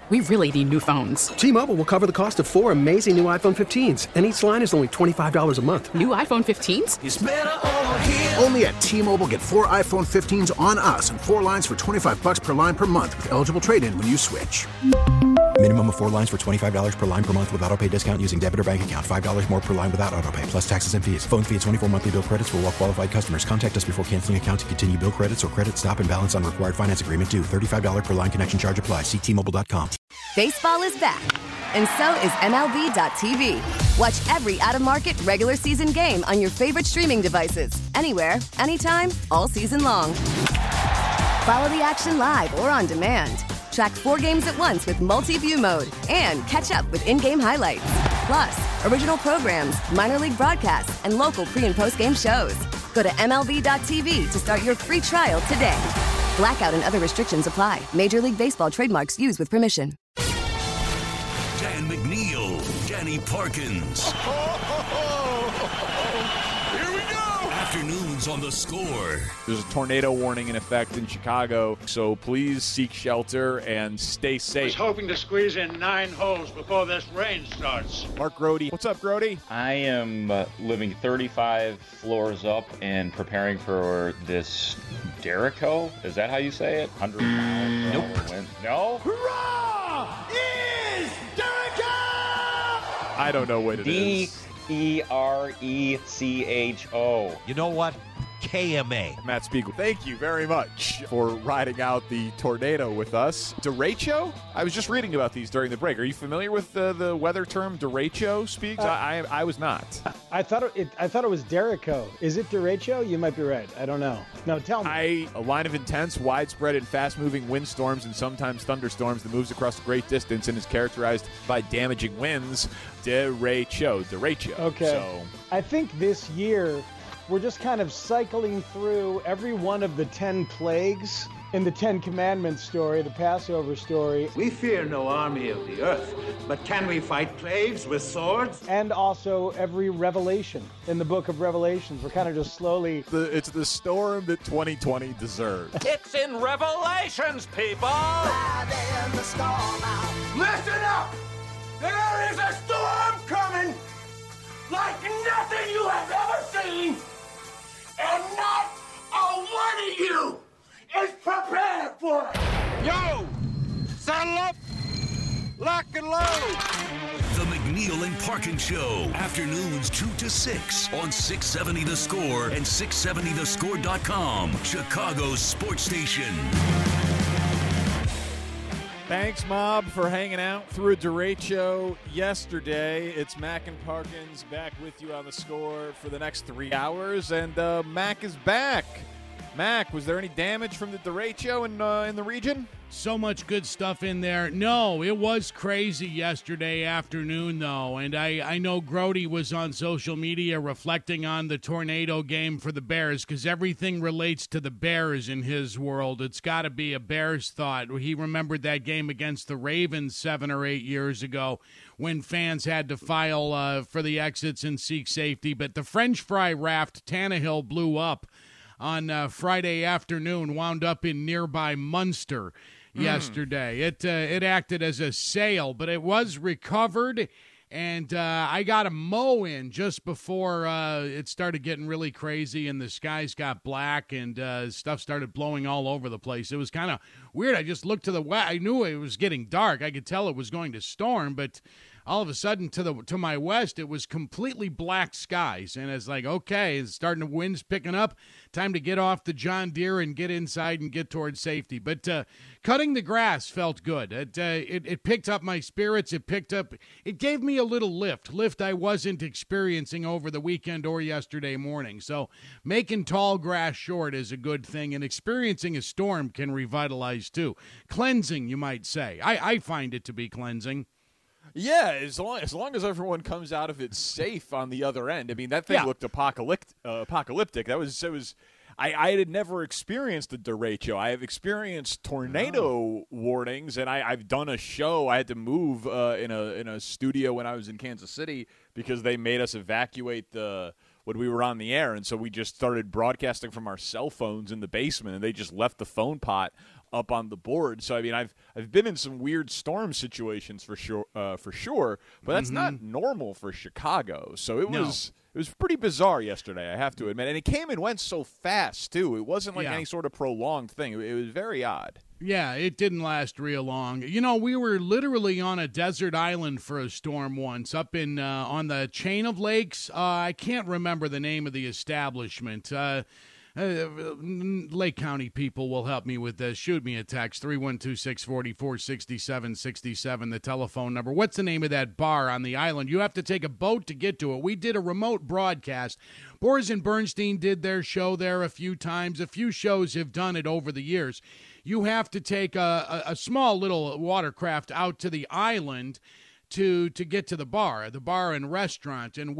We really need new phones. T-Mobile will cover the cost of 4 amazing new iPhone 15s, and each line is only $25 a month. New iPhone 15s? It's better over here. Only at T-Mobile, get 4 iPhone 15s on us and 4 lines for $25 per line per month with eligible trade-in when you switch. Minimum of 4 lines for $25 per line per month with autopay discount using debit or bank account. $5 more per line without autopay, plus taxes and fees. Phone fee at 24 monthly bill credits for well-qualified customers. Contact us before canceling account to continue bill credits or credit stop and balance on required finance agreement due. $35 per line connection charge applies. See T-Mobile.com. Baseball is back, and so is MLB.tv. Watch every out-of-market regular season game on your favorite streaming devices. Anywhere, anytime, all season long. Follow the action live or on demand. Track 4 games at once with multi-view mode and catch up with in-game highlights. Plus, original programs, minor league broadcasts, and local pre- and post-game shows. Go to MLB.tv to start your free trial today. Blackout and other restrictions apply. Major League Baseball trademarks used with permission. Dan McNeil, Danny Parkins. Here we go! Afternoons on The Score. There's a tornado warning in effect in Chicago, so please seek shelter and stay I was safe. hoping to squeeze in 9 holes before this rain starts. Mark Grody. What's up, Grody? I am living 35 floors up and preparing for this Derico. Is that how you say it? 100 miles per hour wind. No? Hurrah! Is Derico! I don't know what it is. Derecho. You know what? KMA. Matt Spiegel, thank you very much for riding out the tornado with us. Derecho? I was just reading about these during the break. Are you familiar with the weather term derecho, Spiegs? I was not. I thought it was Derico. Is it derecho? You might be right. I don't know. No, tell me. A line of intense, widespread, and fast-moving windstorms and sometimes thunderstorms that moves across a great distance and is characterized by damaging winds. Derecho. Okay. So, I think this year we're just kind of cycling through every one of the 10 plagues in the 10 Commandments story, the Passover story. We fear no army of the earth, but can we fight plagues with swords? And also every revelation in the book of Revelations. We're kind of just slowly... It's the storm that 2020 deserved. It's in Revelations, people! Listen up! There is a storm coming like nothing you have ever seen, and not a one of you is prepared for it. Yo! Saddle up! Lock and load! The McNeil and Parkins Show. Afternoons 2 to 6 on 670 The Score and 670thescore.com. Chicago's sports station. Thanks, Mob, for hanging out through a derecho yesterday. It's Mac and Parkins back with you on The Score for the next 3 hours, and Mac is back. Mac, was there any damage from the derecho in the region? So much good stuff in there. No, it was crazy yesterday afternoon, though, and I know Grody was on social media reflecting on the tornado game for the Bears because everything relates to the Bears in his world. It's got to be a Bears thought. He remembered that game against the Ravens 7 or 8 years ago when fans had to file for the exits and seek safety, but the French fry raft Tannehill blew up on Friday afternoon, wound up in nearby Munster yesterday. It acted as a sail, but it was recovered, and I got a mow in just before it started getting really crazy and the skies got black and stuff started blowing all over the place. It was kind of weird. I just looked to the west. I knew it was getting dark. I could tell it was going to storm, but all of a sudden to my west, it was completely black skies. And it's like, okay, it's starting to wind's picking up. Time to get off the John Deere and get inside and get towards safety. But cutting the grass felt good. It picked up my spirits. It gave me a little lift I wasn't experiencing over the weekend or yesterday morning. So making tall grass short is a good thing, and experiencing a storm can revitalize too. Cleansing, you might say. I find it to be cleansing. Yeah, as long as everyone comes out of it safe on the other end. I mean, that thing looked apocalyptic. I had never experienced a derecho. I have experienced tornado warnings, and I've done a show. I had to move in a studio when I was in Kansas City because they made us evacuate when we were on the air, and so we just started broadcasting from our cell phones in the basement, and they just left the phone pot up on the board. So I mean, I've been in some weird storm situations for sure, but that's not normal for Chicago. So it was pretty bizarre yesterday, I have to admit, and it came and went so fast too. It wasn't like any sort of prolonged thing. It was very odd. Yeah, it didn't last real long. You know, we were literally on a desert island for a storm once, up in on the chain of lakes. I can't remember the name of the establishment. Lake County people will help me with this. Shoot me a text, 312-644-6767, the telephone number. What's the name of that bar on the island? You have to take a boat to get to it. We did a remote broadcast. Boris and Bernstein did their show there a few times. A few shows have done it over the years. You have to take a small little watercraft out to the island to get to the bar and restaurant. And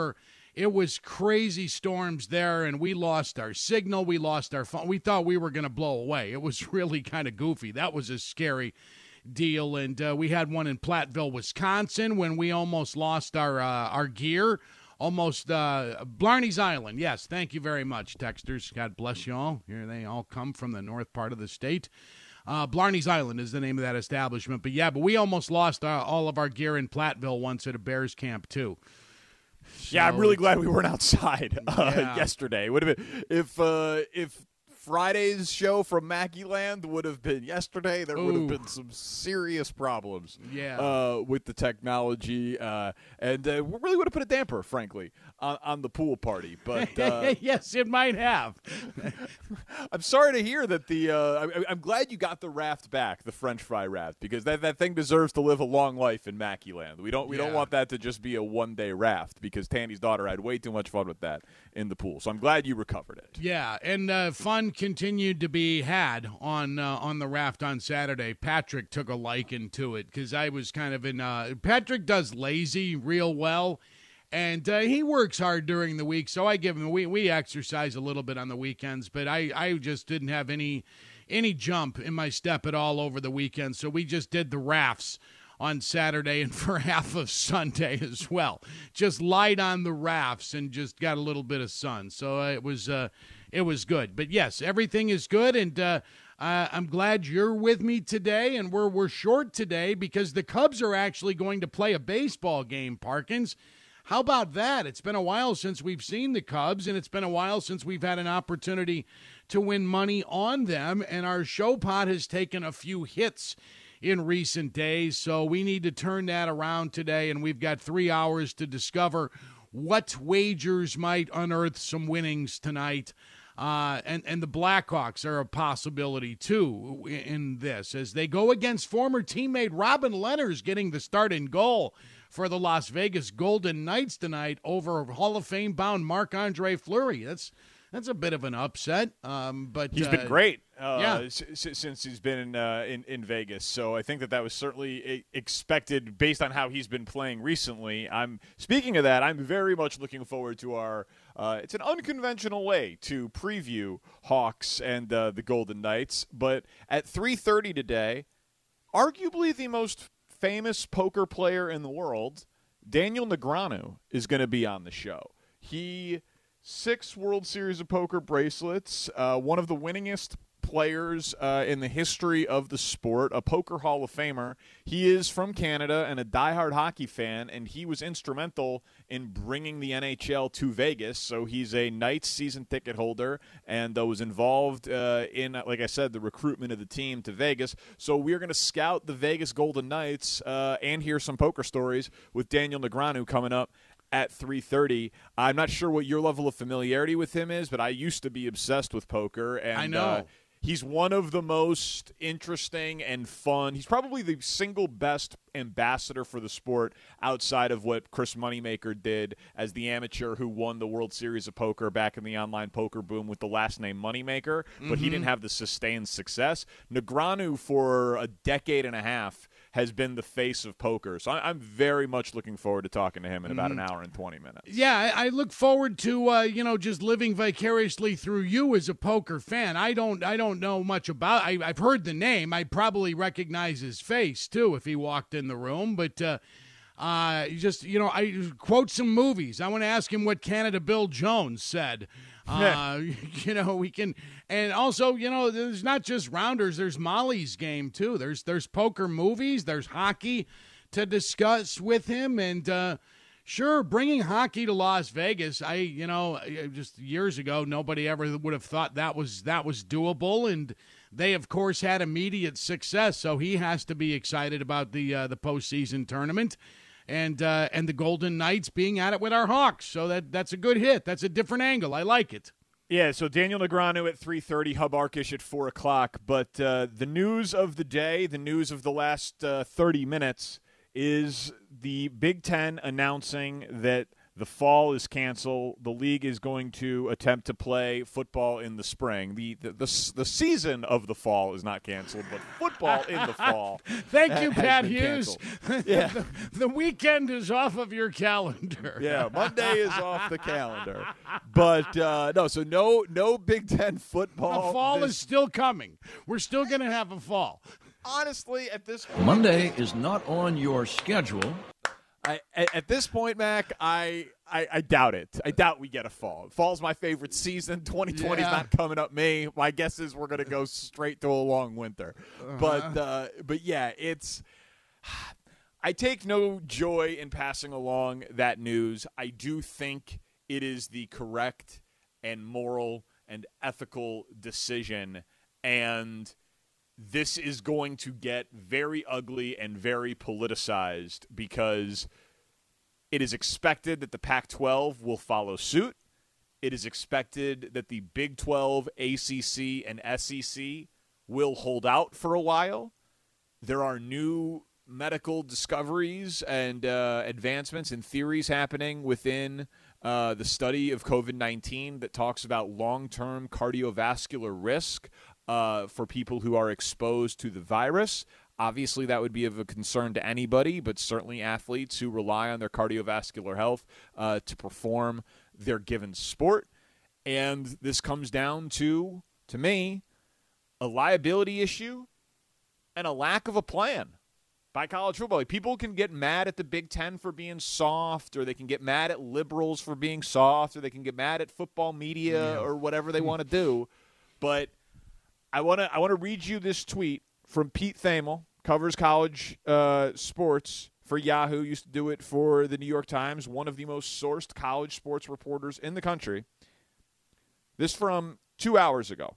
it was crazy storms there, and we lost our signal. We lost our phone. We thought we were going to blow away. It was really kind of goofy. That was a scary deal. And we had one in Platteville, Wisconsin, when we almost lost our gear. Almost Blarney's Island. Yes, thank you very much, texters. God bless you all. Here they all come from the north part of the state. Blarney's Island is the name of that establishment. But we almost lost all of our gear in Platteville once at a Bears camp, too. Yeah, I'm really glad we weren't outside yesterday. Would have been if Friday's show from Mackeyland would have been yesterday, there would have been some serious problems with the technology, and really would have put a damper, frankly, on the pool party. But yes, it might have. I'm sorry to hear that I'm glad you got the raft back, the French fry raft, because that thing deserves to live a long life in Mackeyland. We don't want that to just be a one-day raft, because Tandy's daughter had way too much fun with that in the pool. So I'm glad you recovered it. Yeah, and fun continued to be had on the raft on Saturday. Patrick took a liking to it because I was kind of in. Patrick does lazy real well, and he works hard during the week. So I give him. We exercise a little bit on the weekends, but I just didn't have any jump in my step at all over the weekend. So we just did the rafts on Saturday and for half of Sunday as well. Just lied on the rafts and just got a little bit of sun. So it was good. But yes, everything is good, and I'm glad you're with me today. And we're short today because the Cubs are actually going to play a baseball game, Parkins. How about that? It's been a while since we've seen the Cubs, and it's been a while since we've had an opportunity to win money on them, and our show pot has taken a few hits in recent days, so we need to turn that around today, and we've got 3 hours to discover what wagers might unearth some winnings tonight. And the Blackhawks are a possibility, too, in this, as they go against former teammate Robin Lehner's getting the start in goal for the Las Vegas Golden Knights tonight over Hall of Fame-bound Marc-Andre Fleury. That's a bit of an upset, but he's been great since he's been in Vegas. So I think that was certainly expected based on how he's been playing recently. Speaking of that, I'm very much looking forward to our. It's an unconventional way to preview Hawks and the Golden Knights, but at 3:30 today, arguably the most famous poker player in the world, Daniel Negreanu, is going to be on the show. 6 World Series of Poker bracelets, one of the winningest players in the history of the sport, a poker Hall of Famer. He is from Canada and a diehard hockey fan, and he was instrumental in bringing the NHL to Vegas. So he's a Knights season ticket holder and was involved in, like I said, the recruitment of the team to Vegas. So we're going to scout the Vegas Golden Knights and hear some poker stories with Daniel Negreanu coming up at 3:30. I'm not sure what your level of familiarity with him is, but I used to be obsessed with poker. And I know. He's one of the most interesting and fun. He's probably the single best ambassador for the sport outside of what Chris Moneymaker did as the amateur who won the World Series of Poker back in the online poker boom with the last name Moneymaker, but he didn't have the sustained success. Negreanu, for a decade and a half, has been the face of poker. So I'm very much looking forward to talking to him in about an hour and 20 minutes. Yeah, I look forward to just living vicariously through you as a poker fan. I don't know much about. I've heard the name. I probably recognize his face too if he walked in the room. But I quote some movies. I want to ask him what Canada Bill Jones said. We can, and also, there's not just rounders. There's Molly's game too. There's poker movies. There's hockey to discuss with him, and sure, bringing hockey to Las Vegas. Just years ago, nobody ever would have thought that was doable, and they of course had immediate success. So he has to be excited about the postseason tournament. And the Golden Knights being at it with our Hawks. So that's a good hit. That's a different angle. I like it. Yeah, so Daniel Negreanu at 3:30, Hub Arkush at 4 o'clock. But the news of the day, the news of the last 30 minutes, is the Big Ten announcing that the fall is canceled. The league is going to attempt to play football in the spring. The season of the fall is not canceled, but football in the fall. Thank you, Pat Hughes. Yeah. The weekend is off of your calendar. Yeah, Monday is off the calendar. But no Big Ten football. The fall is still coming. We're still going to have a fall. Honestly, at this point, Monday is not on your schedule. At this point, Mac, I doubt it. I doubt we get a fall. Fall's my favorite season. 2020 is not coming up me. My guess is we're going to go straight to a long winter. But yeah, it's. I take no joy in passing along that news. I do think it is the correct and moral and ethical decision, and this is going to get very ugly and very politicized because it is expected that the Pac-12 will follow suit. It is expected that the Big 12, ACC, and SEC will hold out for a while. There are new medical discoveries and advancements and theories happening within the study of COVID-19 that talks about long-term cardiovascular risk for people who are exposed to the virus. Obviously, that would be of a concern to anybody, but certainly athletes who rely on their cardiovascular health to perform their given sport. And this comes down to me, a liability issue and a lack of a plan by college football. Like, people can get mad at the Big Ten for being soft, or they can get mad at liberals for being soft, or they can get mad at football media or whatever they want to do. But I want to read you this tweet from Pete Thamel, covers college sports for Yahoo, used to do it for the New York Times, one of the most sourced college sports reporters in the country. This from 2 hours ago.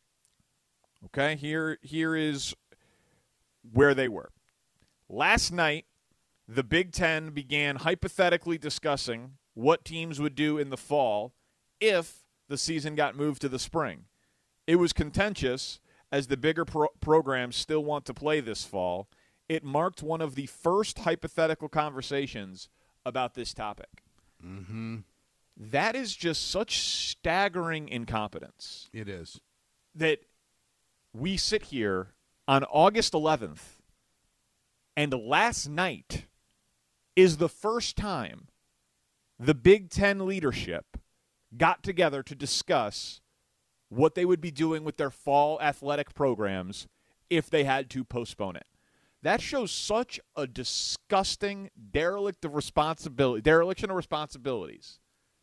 Okay, here is where they were. Last night, the Big Ten began hypothetically discussing what teams would do in the fall if the season got moved to the spring. It was contentious, as the bigger programs still want to play this fall. It marked one of the first hypothetical conversations about this topic. Mm-hmm. That is just such staggering incompetence. It is. That we sit here on August 11th, and last night is the first time the Big Ten leadership got together to discuss what they would be doing with their fall athletic programs if they had to postpone it. That shows such a disgusting dereliction of responsibilities,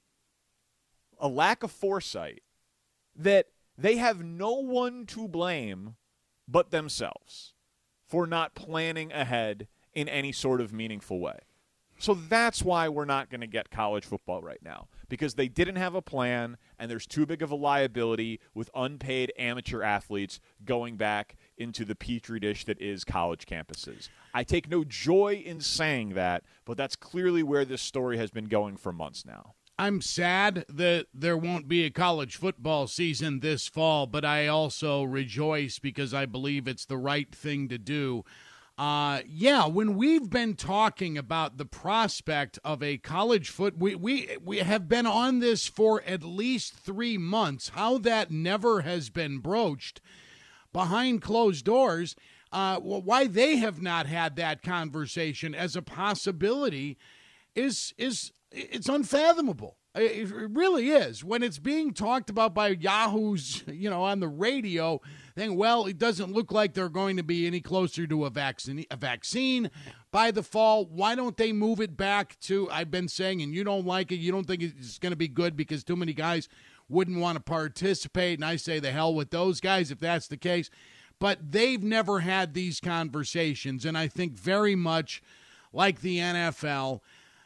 a lack of foresight, that they have no one to blame but themselves for not planning ahead in any sort of meaningful way. So that's why we're not going to get college football right now, because they didn't have a plan, and there's too big of a liability with unpaid amateur athletes going back into the petri dish that is college campuses. I take no joy in saying that, but that's clearly where this story has been going for months now. I'm sad that there won't be a college football season this fall, but I also rejoice because I believe it's the right thing to do. When we've been talking about the prospect of a college we have been on this for at least 3 months. How that never has been broached behind closed doors, why they have not had that conversation as a possibility is it's unfathomable. It really is. When it's being talked about by Yahoos, on the radio, think, well, it doesn't look like they're going to be any closer to a vaccine by the fall. Why don't they move it back to, I've been saying, and you don't like it, you don't think it's going to be good because too many guys wouldn't want to participate, and I say the hell with those guys if that's the case. But they've never had these conversations, and I think very much like the NFL,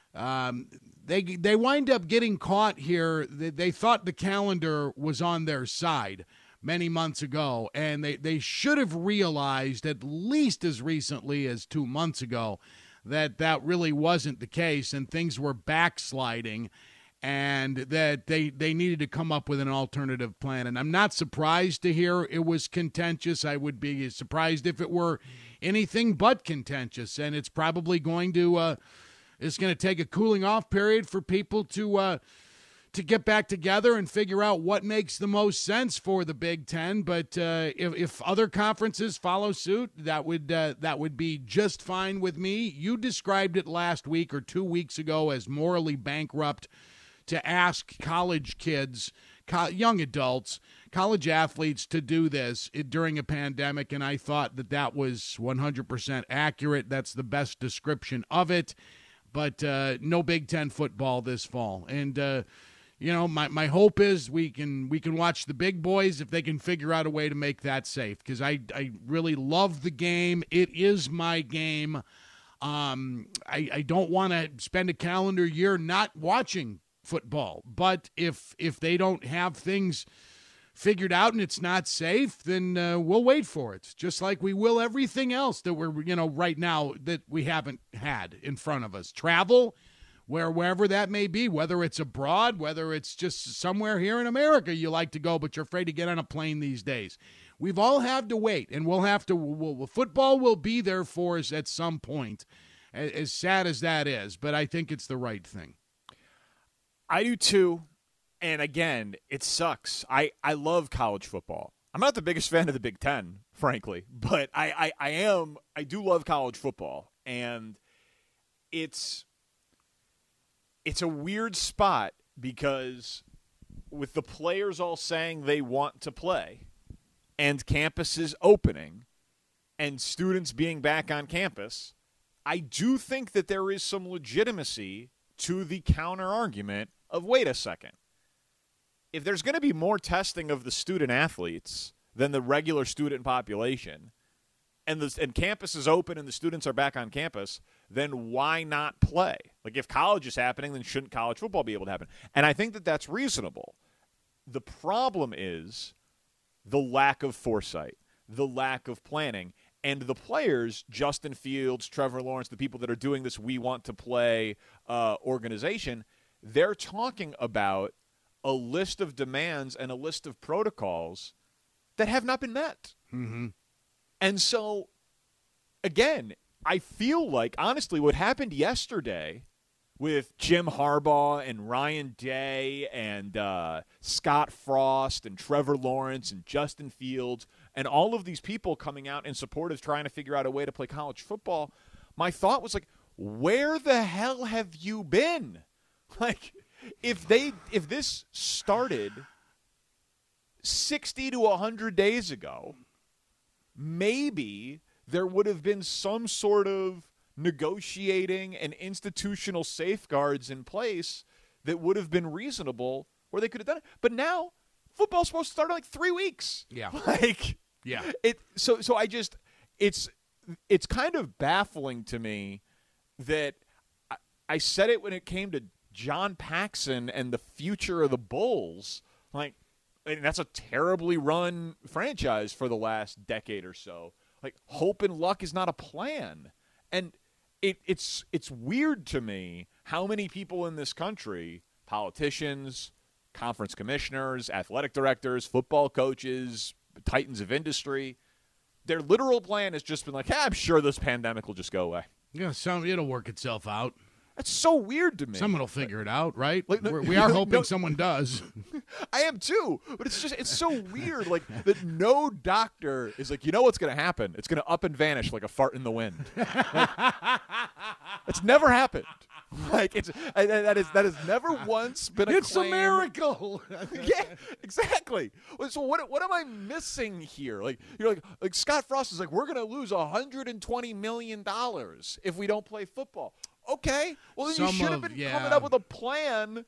they wind up getting caught here. They thought the calendar was on their side many months ago, and they should have realized at least as recently as 2 months ago that really wasn't the case, and things were backsliding, and that they needed to come up with an alternative plan. And I'm not surprised to hear it was contentious. I would be surprised if it were anything but contentious. And it's probably going to take a cooling off period for people to get back together and figure out what makes the most sense for the Big Ten. But if other conferences follow suit, that would be just fine with me. You described it last week or 2 weeks ago as morally bankrupt to ask college kids, young adults, college athletes to do this during a pandemic, and I thought that was 100% accurate. That's the best description of it. But no Big Ten football this fall. And, my hope is we can watch the big boys if they can figure out a way to make that safe, because I really love the game. It is my game. I don't want to spend a calendar year not watching football, but if they don't have things figured out and it's not safe, then we'll wait for it, just like we will everything else that we're right now that we haven't had in front of us. Travel, wherever that may be, whether it's abroad, whether it's just somewhere here in America you like to go but you're afraid to get on a plane these days. We've all had to wait, and football will be there for us at some point, as sad as that is, but I think it's the right thing. I do too, and again, it sucks. I love college football. I'm not the biggest fan of the Big Ten, frankly, but I do love college football, and it's a weird spot because with the players all saying they want to play and campuses opening and students being back on campus, I do think that there is some legitimacy to the counter-argument of, wait a second, if there's going to be more testing of the student athletes than the regular student population, and campus is open and the students are back on campus, then why not play? Like, if college is happening, then shouldn't college football be able to happen? And I think that that's reasonable. The problem is the lack of foresight, the lack of planning, and the players, Justin Fields, Trevor Lawrence, the people that are doing this We Want to Play organization, they're talking about a list of demands and a list of protocols that have not been met. Mm-hmm. And so, again, I feel like, honestly, what happened yesterday with Jim Harbaugh and Ryan Day and Scott Frost and Trevor Lawrence and Justin Fields and all of these people coming out in support of trying to figure out a way to play college football, my thought was like, where the hell have you been? Like, if this started 60 to 100 days ago, maybe there would have been some sort of negotiating and institutional safeguards in place that would have been reasonable where they could have done it. But now football's supposed to start in like 3 weeks. Yeah. Yeah. So I just it's kind of baffling to me that I said it when it came to John Paxson and the future of the Bulls. Like, and that's a terribly run franchise for the last decade or so. Like, hope and luck is not a plan. And it's weird to me how many people in this country, politicians, conference commissioners, athletic directors, football coaches, titans of industry, their literal plan has just been like, I'm sure this pandemic will just go away. Yeah, it'll work itself out. That's so weird to me. Someone will figure it out, right? Like, we are hoping someone does. I am too, but it's so weird, like, that no doctor is like, you know what's going to happen? It's going to up and vanish like a fart in the wind. Like, it's never happened. Like that has never once been a It's claim. a miracle. Yeah, exactly. So what am I missing here? Like you're like Scott Frost is like, we're gonna lose $120 million if we don't play football. Okay, well then you should have been coming up with a plan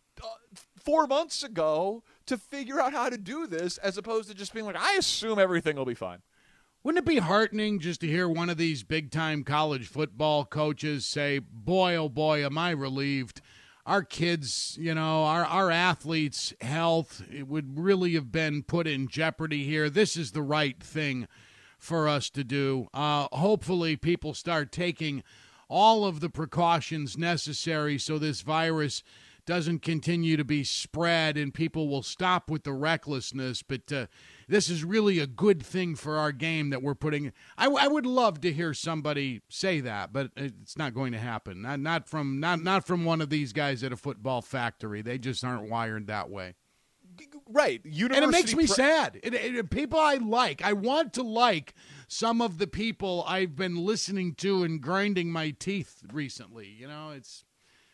4 months ago to figure out how to do this, as opposed to just being like, I assume everything will be fine. Wouldn't it be heartening just to hear one of these big-time college football coaches say, boy, oh boy, am I relieved. Our kids, our athletes' health, it would really have been put in jeopardy here. This is the right thing for us to do. Hopefully people start taking all of the precautions necessary so this virus doesn't continue to be spread and people will stop with the recklessness. But this is really a good thing for our game that we're putting. I would love to hear somebody say that, but it's not going to happen. Not from one of these guys at a football factory. They just aren't wired that way. Right. And it makes me sad. People I like. I want to like some of the people I've been listening to and grinding my teeth recently. It's.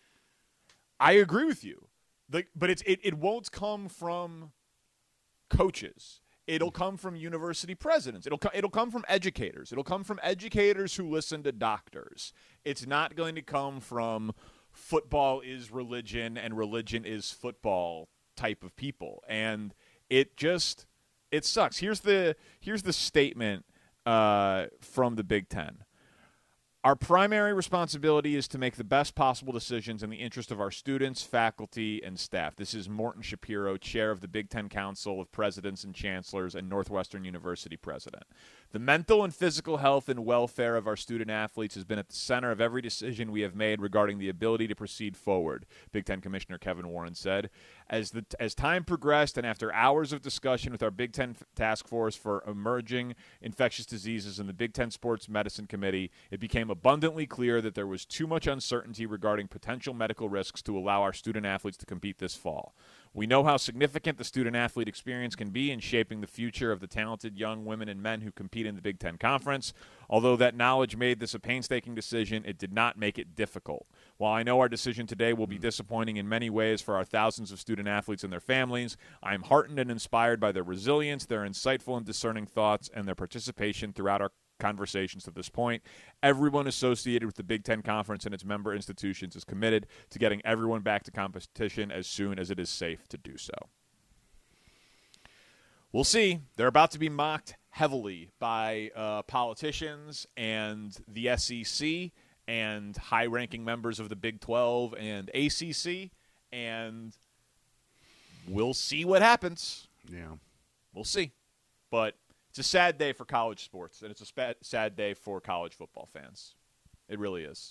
I agree with you, but it won't come from coaches. It'll come from university presidents. It'll come from educators. It'll come from educators who listen to doctors. It's not going to come from football is religion and religion is football type of people. And it sucks. Here's the statement from the Big Ten. Our primary responsibility is to make the best possible decisions in the interest of our students, faculty, and staff. This is Morton Shapiro, chair of the Big Ten Council of Presidents and Chancellors and Northwestern University president. The mental and physical health and welfare of our student athletes has been at the center of every decision we have made regarding the ability to proceed forward, Big Ten Commissioner Kevin Warren said. As time progressed and after hours of discussion with our Big Ten Task Force for Emerging Infectious Diseases and the Big Ten Sports Medicine Committee, it became abundantly clear that there was too much uncertainty regarding potential medical risks to allow our student athletes to compete this fall. We know how significant the student-athlete experience can be in shaping the future of the talented young women and men who compete in the Big Ten Conference. Although that knowledge made this a painstaking decision, it did not make it difficult. While I know our decision today will be disappointing in many ways for our thousands of student-athletes and their families, I am heartened and inspired by their resilience, their insightful and discerning thoughts, and their participation throughout our conversations to this point. Everyone associated with the Big Ten Conference and its member institutions is committed to getting everyone back to competition as soon as it is safe to do so. We'll see. They're about to be mocked heavily by politicians and the SEC and high-ranking members of the Big 12 and ACC, and we'll see what happens. Yeah. We'll see. But it's a sad day for college sports, and it's a sad day for college football fans. It really is.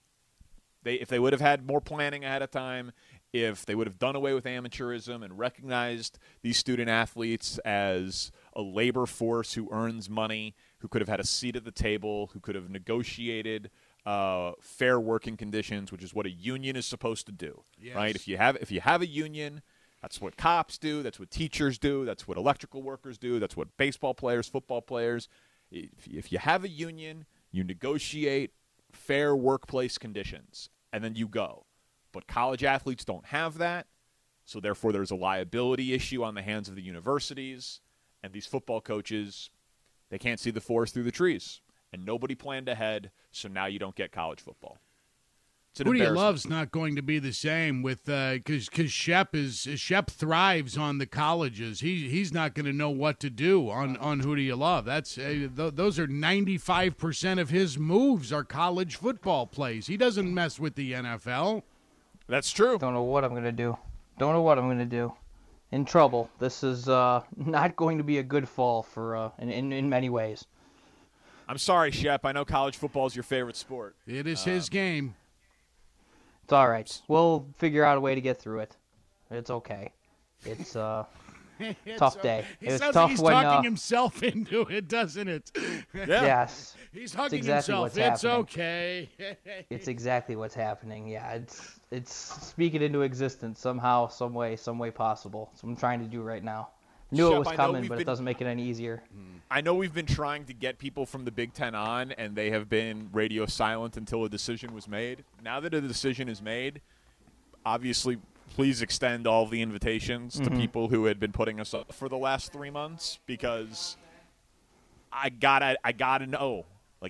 If they would have had more planning ahead of time, if they would have done away with amateurism and recognized these student athletes as a labor force who earns money, who could have had a seat at the table, who could have negotiated fair working conditions, which is what a union is supposed to do, yes. Right? If you have a union, that's what cops do. That's what teachers do. That's what electrical workers do. That's what baseball players, football players. If you have a union, you negotiate fair workplace conditions, and then you go. But college athletes don't have that, so therefore there's a liability issue on the hands of the universities, and these football coaches, they can't see the forest through the trees. And nobody planned ahead, so now you don't get college football. Who do you love's not going to be the same with because Shep thrives on the colleges. He's not going to know what to do on Who Do You Love. That's those are 95% of his moves are college football plays. He doesn't mess with the NFL. That's true. Don't know what I'm going to do. In trouble. This is not going to be a good fall for in many ways. I'm sorry, Shep. I know college football is your favorite sport. It is his game. It's all right. We'll figure out a way to get through it. It's okay. It's tough day. It sounds tough like he's when, talking himself into it, doesn't it? Yeah. Yes. He's hugging exactly himself. What's It's happening. okay. It's exactly what's happening. Yeah, it's speaking into existence somehow, some way possible. So I'm trying to do right now. Knew it Shep, was I know coming, we've but it been- doesn't make it any easier. I know we've been trying to get people from the Big Ten on, and they have been radio silent until a decision was made. Now that a decision is made, obviously, please extend all the invitations to people who had been putting us up for the last 3 months, because I gotta know, like,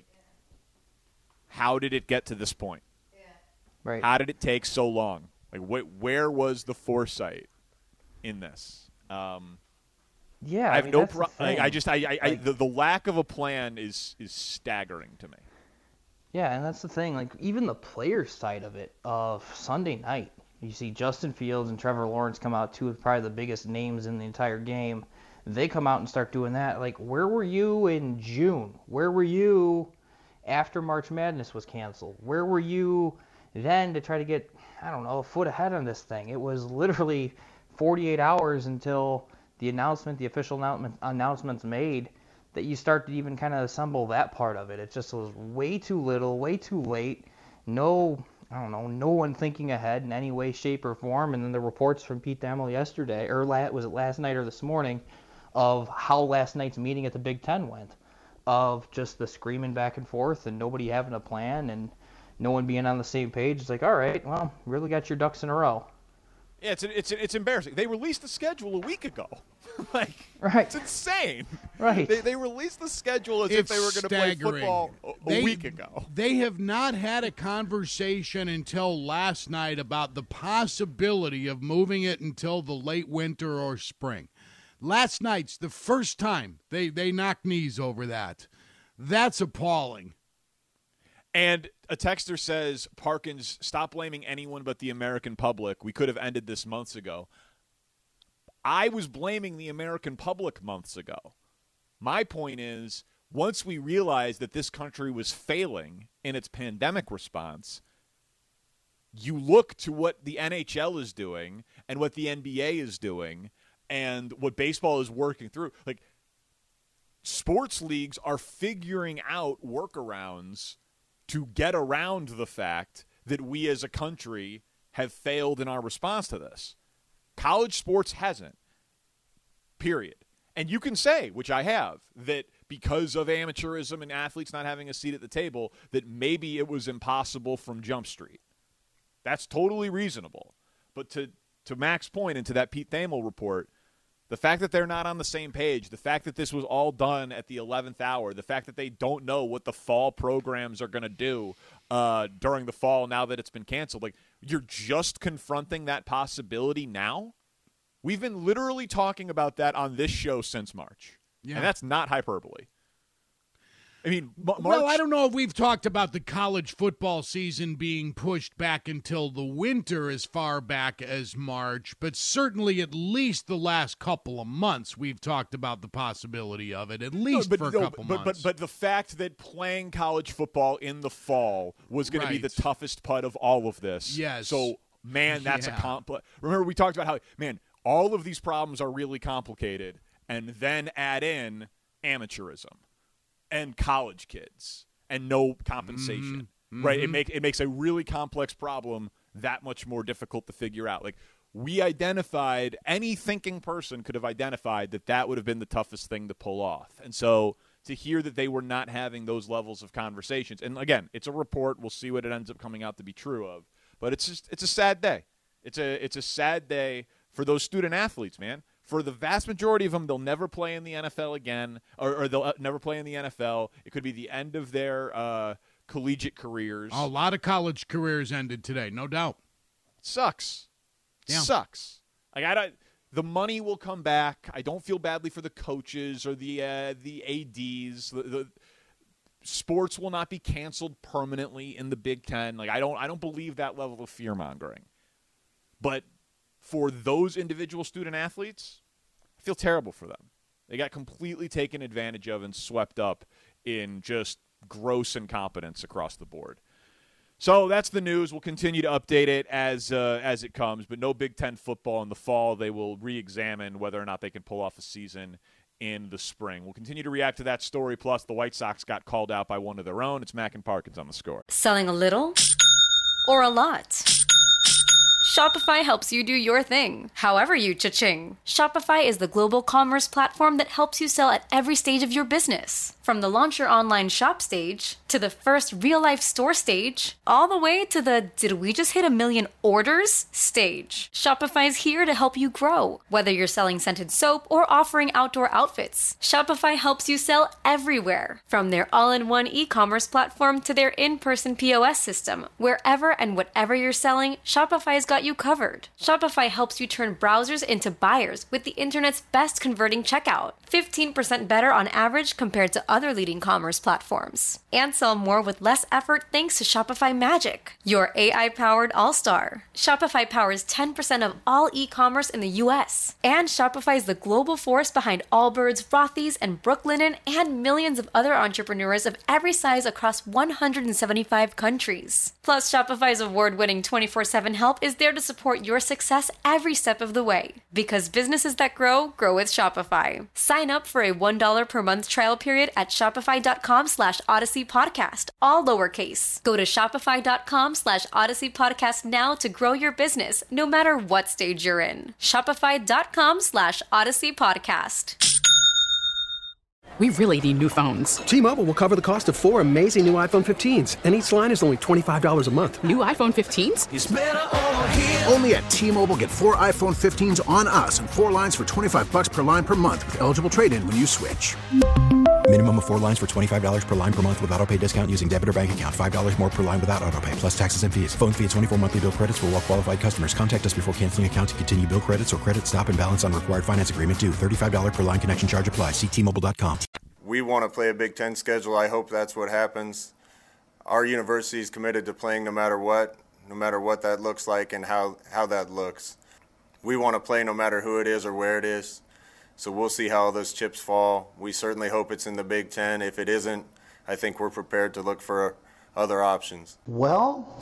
how did it get to this point? Right. How did it take so long? Like, where was the foresight in this? Yeah, I have mean, no that's the problem. thing. The lack of a plan is staggering to me. Yeah, and that's the thing. Like, even the player side of it, of Sunday night, you see Justin Fields and Trevor Lawrence come out, two of probably the biggest names in the entire game. They come out and start doing that. Like, where were you in June? Where were you after March Madness was canceled? Where were you then to try to get, I don't know, a foot ahead on this thing? It was literally 48 hours until the official announcement's made, that you start to even kind of assemble that part of it. It just was way too little, way too late. No one thinking ahead in any way, shape, or form. And then the reports from Pete Thamel yesterday, or was it last night or this morning, of how last night's meeting at the Big Ten went, of just the screaming back and forth and nobody having a plan and no one being on the same page. It's like, all right, well, really got your ducks in a row. Yeah, it's embarrassing. They released the schedule a week ago. Like, right. It's insane. Right. They released the schedule as if they were going to play football a week ago. They have not had a conversation until last night about the possibility of moving it until the late winter or spring. Last night's the first time they knocked knees over that. That's appalling. And a texter says, Parkins, stop blaming anyone but the American public. We could have ended this months ago. I was blaming the American public months ago. My point is, once we realized that this country was failing in its pandemic response, you look to what the NHL is doing and what the NBA is doing and what baseball is working through. Like, sports leagues are figuring out workarounds to get around the fact that we as a country have failed in our response to this. College sports hasn't, period. And you can say, which I have, that because of amateurism and athletes not having a seat at the table, that maybe it was impossible from Jump Street. That's totally reasonable. But to Mac's point and to that Pete Thamel report, the fact that they're not on the same page, the fact that this was all done at the 11th hour, the fact that they don't know what the fall programs are going to do during the fall now that it's been canceled, like, you're just confronting that possibility now? We've been literally talking about that on this show since March. Yeah. And that's not hyperbole. I mean, March. Well, I don't know if we've talked about the college football season being pushed back until the winter as far back as March, but certainly at least the last couple of months we've talked about the possibility of it, at least for a couple months. But the fact that playing college football in the fall was going to be the toughest putt of all of this. Yes. So, man, that's a complex. Remember, we talked about how, man, all of these problems are really complicated, and then add in amateurism and college kids and no compensation, right? It makes a really complex problem that much more difficult to figure out. Like, we identified, any thinking person could have identified that would have been the toughest thing to pull off. And so to hear that they were not having those levels of conversations, and again, it's a report. We'll see what it ends up coming out to be true of. But it's a sad day. It's a sad day for those student athletes, man. For the vast majority of them, they'll never play in the NFL again, or they'll never play in the NFL. It could be the end of their collegiate careers. A lot of college careers ended today, no doubt. It sucks. Yeah. Sucks. Like, the money will come back. I don't feel badly for the coaches or the ADs. The sports will not be canceled permanently in the Big Ten. Like, I don't believe that level of fear-mongering. But for those individual student athletes, I feel terrible for them. They got completely taken advantage of and swept up in just gross incompetence across the board. So that's the news. We'll continue to update it as it comes, but no Big Ten football in the fall. They will re-examine whether or not they can pull off a season in the spring. We'll continue to react to that story. Plus, the White Sox got called out by one of their own. It's Mac and Parkins on the Score. Selling a little or a lot? Shopify helps you do your thing, however you cha-ching. Shopify is the global commerce platform that helps you sell at every stage of your business. From the launch your online shop stage, to the first real-life store stage, all the way to the did we just hit 1 million orders stage. Shopify's here to help you grow. Whether you're selling scented soap or offering outdoor outfits, Shopify helps you sell everywhere. From their all-in-one e-commerce platform to their in-person POS system, wherever and whatever you're selling, Shopify's got you covered. Shopify helps you turn browsers into buyers with the internet's best converting checkout. 15% better on average compared to other leading commerce platforms. And sell more with less effort thanks to Shopify Magic, your AI-powered all-star. Shopify powers 10% of all e-commerce in the US. And Shopify is the global force behind Allbirds, Rothy's, and Brooklinen, and millions of other entrepreneurs of every size across 175 countries. Plus, Shopify's award-winning 24/7 help is there to support your success every step of the way. Because businesses that grow, grow with Shopify. Sign up for a $1 per month trial period at shopify.com/Odyssey Podcast, all lowercase. Go to shopify.com/Odyssey Podcast now to grow your business, no matter what stage you're in. Shopify.com/Odyssey Podcast. We really need new phones. T-Mobile will cover the cost of 4 amazing new iPhone 15s, and each line is only $25 a month. New iPhone 15s? It's better over here. Only at T-Mobile, get 4 iPhone 15s on us and 4 lines for $25 per line per month with eligible trade-in when you switch. Minimum of 4 lines for $25 per line per month with autopay discount using debit or bank account. $5 more per line without autopay, plus taxes and fees. Phone fee at 24 monthly bill credits for well-qualified customers. Contact us before canceling account to continue bill credits or credit stop and balance on required finance agreement due. $35 per line connection charge applies. See T-Mobile.com. We want to play a Big Ten schedule. I hope that's what happens. Our university is committed to playing no matter what that looks like and how that looks. We want to play no matter who it is or where it is. So we'll see how all those chips fall. We certainly hope it's in the Big Ten. If it isn't, I think we're prepared to look for other options. Well,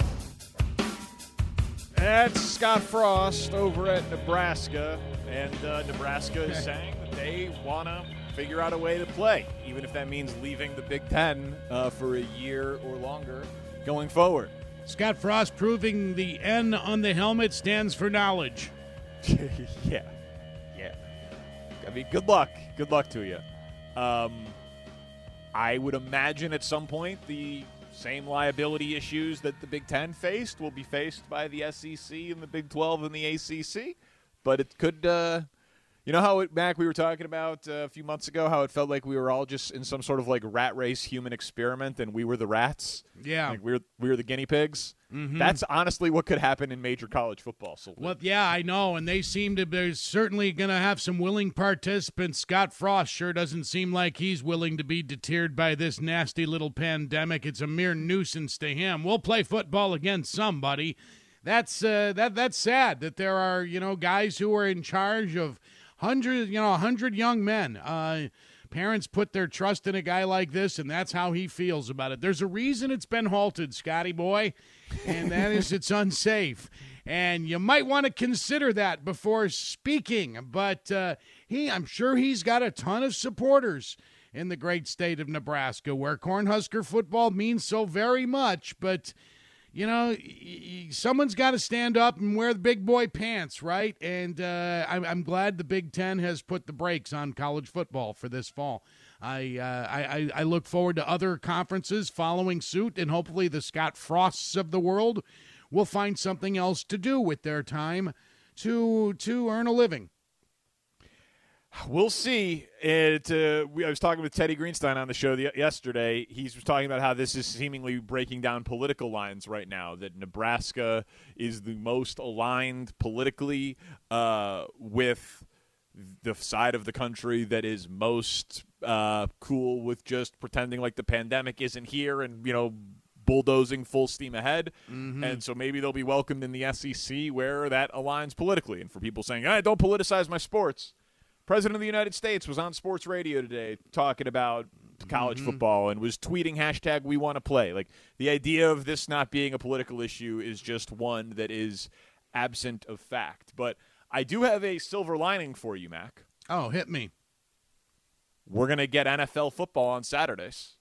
that's Scott Frost over at Nebraska, and Nebraska is saying that they want to figure out a way to play, even if that means leaving the Big Ten for a year or longer going forward. Scott Frost proving the N on the helmet stands for knowledge. Yeah. I mean, good luck. Good luck to you. I would imagine at some point the same liability issues that the Big Ten faced will be faced by the SEC and the Big 12 and the ACC. But it could, you know how, Mac, we were talking about a few months ago, how it felt like we were all just in some sort of like rat race human experiment and we were the rats? Yeah. Like we were the guinea pigs? Mm-hmm. That's honestly what could happen in major college football. So well, yeah, I know, and they seem to be certainly going to have some willing participants. Scott Frost sure doesn't seem like he's willing to be deterred by this nasty little pandemic. It's a mere nuisance to him. We'll play football against somebody. That's sad that there are, guys who are in charge of 100 young men. Parents put their trust in a guy like this, and that's how he feels about it. There's a reason it's been halted, Scotty boy, and that is it's unsafe. And you might want to consider that before speaking. But I'm sure he's got a ton of supporters in the great state of Nebraska, where Cornhusker football means so very much. But someone's got to stand up and wear the big boy pants, right? And I'm glad the Big Ten has put the brakes on college football for this fall. I look forward to other conferences following suit, and hopefully the Scott Frosts of the world will find something else to do with their time to earn a living. We'll see. I was talking with Teddy Greenstein on the show yesterday. He was talking about how this is seemingly breaking down political lines right now, that Nebraska is the most aligned politically with the side of the country that is most cool with just pretending like the pandemic isn't here and, bulldozing full steam ahead. Mm-hmm. And so maybe they'll be welcomed in the SEC where that aligns politically. And for people saying, don't politicize my sports. President of the United States was on sports radio today talking about college football and was tweeting #we want to play. Like, the idea of this not being a political issue is just one that is absent of fact. But I do have a silver lining for you, Mac. Oh, hit me. We're going to get NFL football on Saturdays.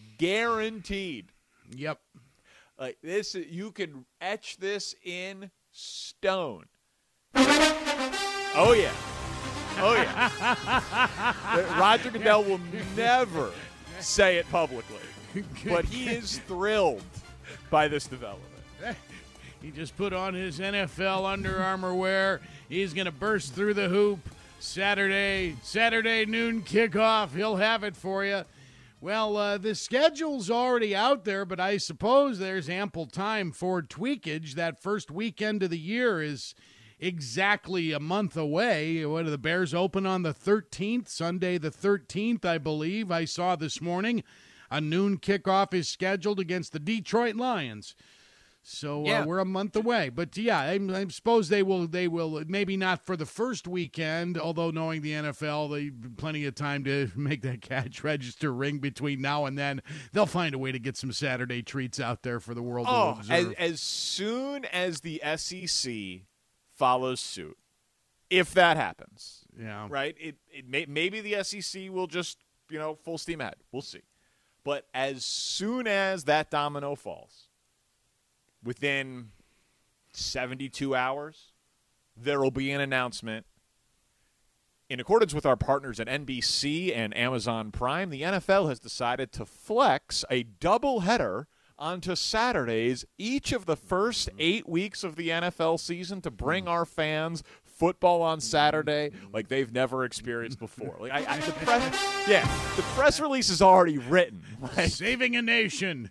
Guaranteed. Yep. Like this, you can etch this in stone. Oh, yeah. Oh, yeah. Roger Goodell will never say it publicly, but he is thrilled by this development. He just put on his NFL Under Armour wear. He's going to burst through the hoop Saturday noon kickoff. He'll have it for you. Well, the schedule's already out there, but I suppose there's ample time for tweakage. That first weekend of the year is exactly a month away. What, the Bears open on the 13th, Sunday the 13th, I believe. I saw this morning a noon kickoff is scheduled against the Detroit Lions. So we're a month away. But, yeah, I suppose they will, maybe not for the first weekend, although knowing the NFL, they've plenty of time to make that cash register ring between now and then. They'll find a way to get some Saturday treats out there for the world to observe. As soon as the SEC follows suit, if that happens, right, maybe the SEC will just, full steam ahead. We'll see. But as soon as that domino falls, within 72 hours, there will be an announcement. In accordance with our partners at NBC and Amazon Prime, the NFL has decided to flex a doubleheader onto Saturdays each of the first 8 weeks of the NFL season to bring our fans football on Saturday like they've never experienced before. The press release is already written. Saving a nation.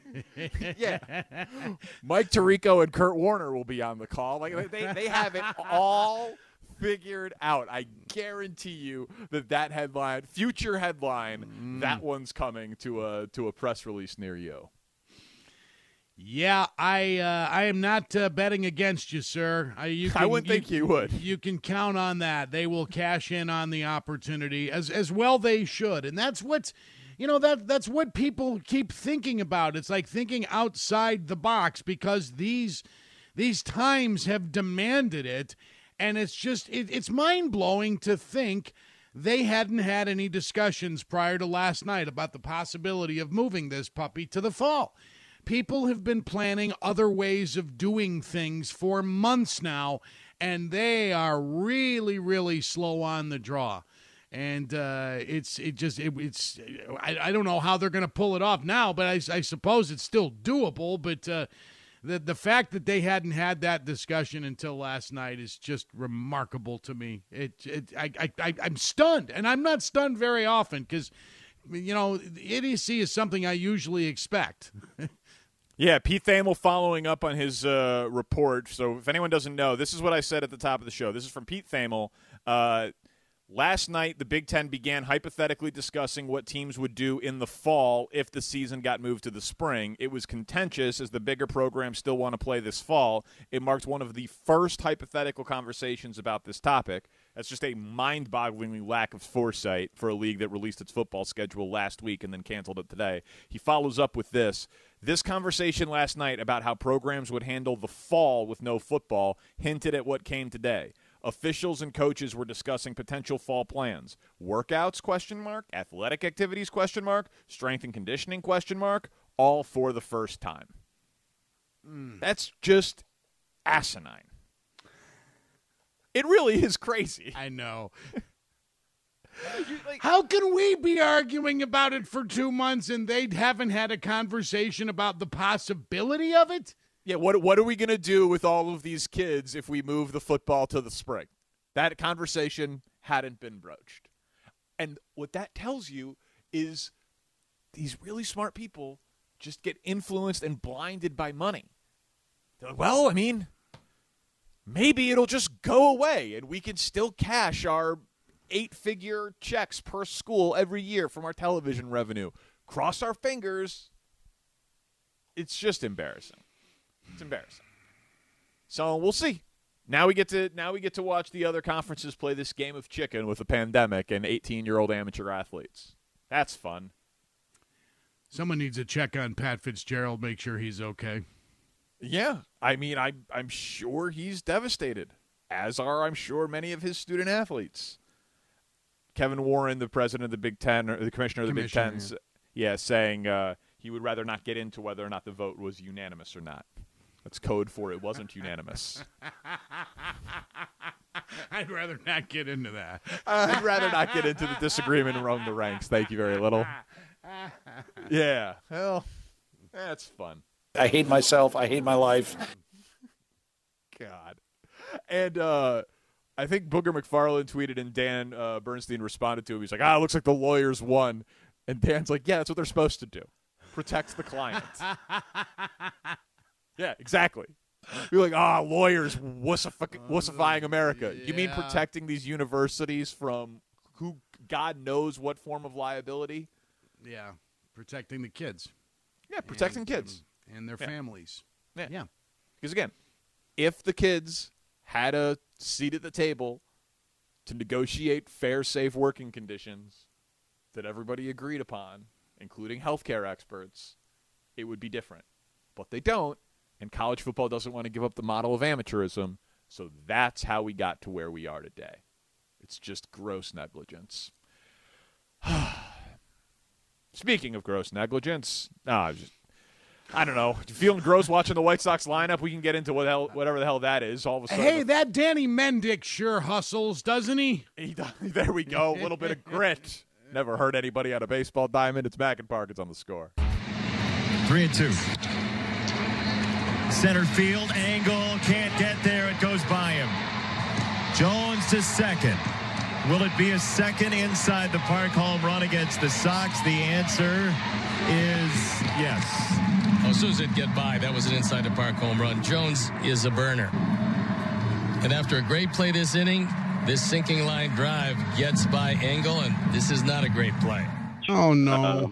Mike Tirico and Kurt Warner will be on the call. They have it all figured out. I guarantee you that headline, future headline, that one's coming to a press release near you. Yeah, I am not betting against you, sir. I wouldn't think you would. You can count on that. They will cash in on the opportunity as well. They should, and that's what that's what people keep thinking about. It's like thinking outside the box because these times have demanded it, and it's just it's mind blowing to think they hadn't had any discussions prior to last night about the possibility of moving this puppy to the fall. People have been planning other ways of doing things for months now, and they are really, really slow on the draw. And I don't know how they're going to pull it off now, but I suppose it's still doable. But the fact that they hadn't had that discussion until last night is just remarkable to me. I'm stunned, and I'm not stunned very often because, idiocy is something I usually expect. Yeah, Pete Thamel following up on his report. So if anyone doesn't know, this is what I said at the top of the show. This is from Pete Thamel. Last night, the Big Ten began hypothetically discussing what teams would do in the fall if the season got moved to the spring. It was contentious as the bigger programs still want to play this fall. It marked one of the first hypothetical conversations about this topic. That's just a mind-bogglingly lack of foresight for a league that released its football schedule last week and then canceled it today. He follows up with this. This conversation last night about how programs would handle the fall with no football hinted at what came today. Officials and coaches were discussing potential fall plans. Workouts, ? Athletic activities, ? Strength and conditioning, ? All for the first time. That's just asinine. It really is crazy. I know. How can we be arguing about it for 2 months and they haven't had a conversation about the possibility of it? Yeah, what are we going to do with all of these kids if we move the football to the spring? That conversation hadn't been broached. And what that tells you is these really smart people just get influenced and blinded by money. They're like, well, maybe it'll just go away and we can still cash our 8-figure checks per school every year from our television revenue. Cross our fingers. It's just embarrassing. It's embarrassing. So we'll see. Now we get to watch the other conferences play this game of chicken with a pandemic and 18-year-old amateur athletes. That's fun. Someone needs to check on Pat Fitzgerald, make sure he's okay. Yeah. I'm sure he's devastated, as are, I'm sure, many of his student athletes. Kevin Warren, the president of the Big Ten, or the commissioner of the Big Ten, saying he would rather not get into whether or not the vote was unanimous or not. That's code for it wasn't unanimous. I'd rather not get into that. I'd rather not get into the disagreement among the ranks. Thank you very little. Yeah. Well, that's fun. I hate myself. I hate my life. God. And I think Booger McFarland tweeted and Dan Bernstein responded to him. He's like, it looks like the lawyers won. And Dan's like, yeah, that's what they're supposed to do. Protect the client. Yeah, exactly. You're like, lawyers wussifying America. You mean protecting these universities from who God knows what form of liability? Yeah, protecting the kids. Yeah, protecting kids. And their families. Yeah. Because, again, if the kids had a seat at the table to negotiate fair, safe working conditions that everybody agreed upon, including healthcare experts, it would be different. But they don't, and college football doesn't want to give up the model of amateurism, so that's how we got to where we are today. It's just gross negligence. Speaking of gross negligence, I don't know. Feeling gross watching the White Sox lineup? We can get into whatever the hell that is. All of a sudden, hey, that Danny Mendick sure hustles, doesn't he? There we go. A little bit of grit. Never hurt anybody on a baseball diamond. It's Mac and Parkins on the score. 3-2. Center field, Angle can't get there. It goes by him. Jones to second. Will it be a second inside the park home run against the Sox? The answer is yes. As soon as it get by, that was an inside the park home run. Jones is a burner. And after a great play this inning, this sinking line drive gets by Engel, and this is not a great play. Oh, no.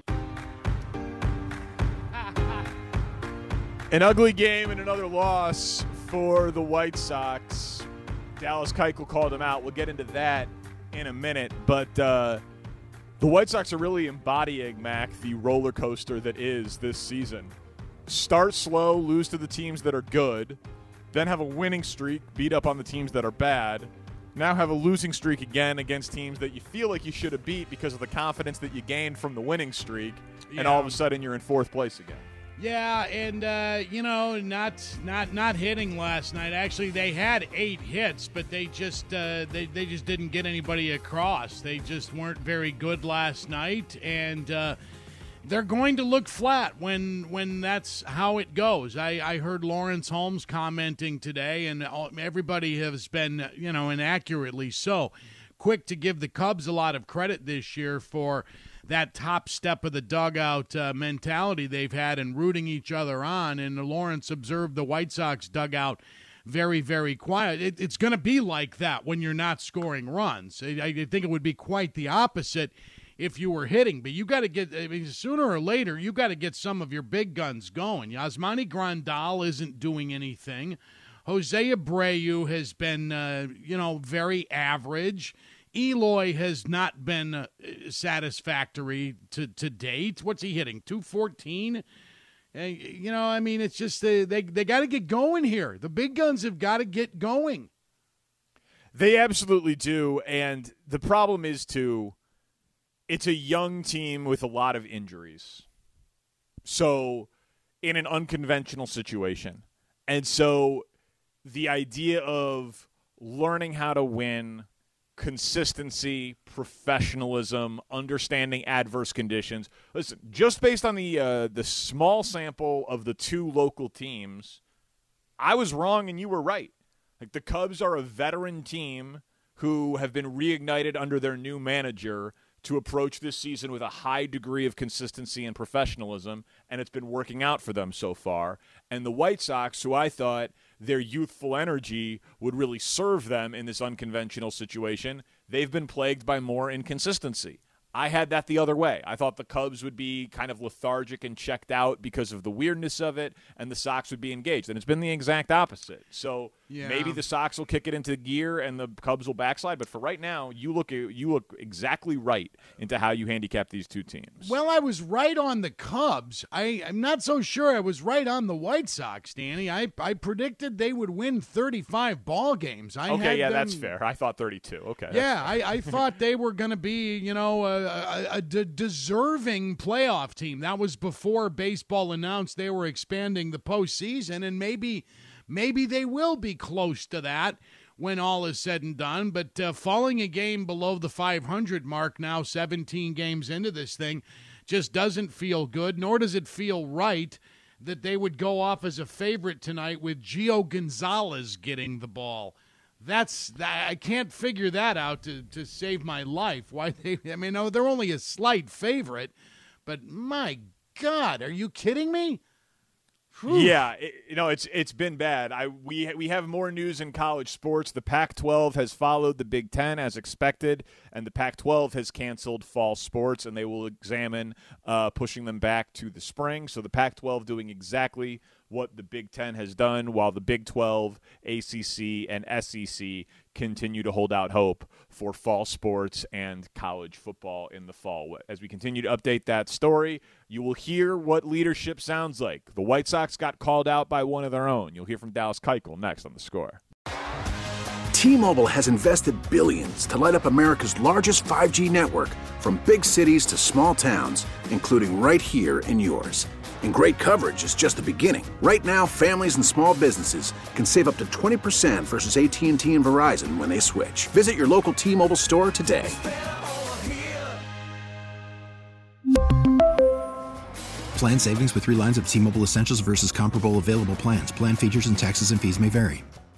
An ugly game and another loss for the White Sox. Dallas Keuchel called him out. We'll get into that in a minute. But the White Sox are really embodying, Mac, the roller coaster that is this season. Start slow, lose to the teams that are good, then have a winning streak, beat up on the teams that are bad, now have a losing streak again against teams that you feel like you should have beat because of the confidence that you gained from the winning streak, and all of a sudden you're in fourth place again. Yeah, and not hitting last night. Actually, they had 8 hits, but they just they just didn't get anybody across. They just weren't very good last night, and they're going to look flat when that's how it goes. I heard Lawrence Holmes commenting today, and everybody has been, and accurately so, quick to give the Cubs a lot of credit this year for that top step of the dugout mentality they've had and rooting each other on. And Lawrence observed the White Sox dugout very, very quiet. It's going to be like that when you're not scoring runs. I think it would be quite the opposite if you were hitting. But you got to get, sooner or later, you got to get some of your big guns going. Yasmani Grandal isn't doing anything. Jose Abreu has been, very average. Eloy has not been satisfactory to date. What's he hitting? 214? It's just they got to get going here. The big guns have got to get going. They absolutely do, and the problem is, too, it's a young team with a lot of injuries. So, in an unconventional situation. And so, the idea of learning how to win, consistency, professionalism, understanding adverse conditions. Listen, just based on the small sample of the 2 local teams, I was wrong and you were right. Like, the Cubs are a veteran team who have been reignited under their new manager to approach this season with a high degree of consistency and professionalism, and it's been working out for them so far. And the White Sox, who I thought their youthful energy would really serve them in this unconventional situation, they've been plagued by more inconsistency. I had that the other way. I thought the Cubs would be kind of lethargic and checked out because of the weirdness of it, and the Sox would be engaged. And it's been the exact opposite. So Yeah. Maybe the Sox will kick it into gear and the Cubs will backslide. But for right now, you look exactly right into how you handicap these two teams. Well, I was right on the Cubs. I'm not so sure I was right on the White Sox, Danny. I predicted they would win 35 ball games. That's fair. I thought 32. Okay. Yeah, I thought they were going to be, a deserving playoff team. That was before baseball announced they were expanding the postseason, and maybe they will be close to that when all is said and done. But falling a game below the 500 mark now, 17 games into this thing, just doesn't feel good, nor does it feel right that they would go off as a favorite tonight with Gio Gonzalez getting the ball. I can't figure that out to save my life. They're only a slight favorite, but my God, are you kidding me? Whew. Yeah, it's been bad. We have more news in college sports. The Pac-12 has followed the Big Ten as expected, and the Pac-12 has canceled fall sports, and they will examine pushing them back to the spring. So the Pac-12 doing exactly what the Big Ten has done, while the Big 12, ACC, and SEC continue to hold out hope for fall sports and college football in the fall. As we continue to update that story, you will hear what leadership sounds like. The White Sox got called out by one of their own. You'll hear from Dallas Keuchel next on The Score. T-Mobile has invested billions to light up America's largest 5G network, from big cities to small towns, including right here in yours. And great coverage is just the beginning. Right now, families and small businesses can save up to 20% versus AT&T and Verizon when they switch. Visit your local T-Mobile store today. Plan savings with 3 lines of T-Mobile Essentials versus comparable available plans. Plan features and taxes and fees may vary.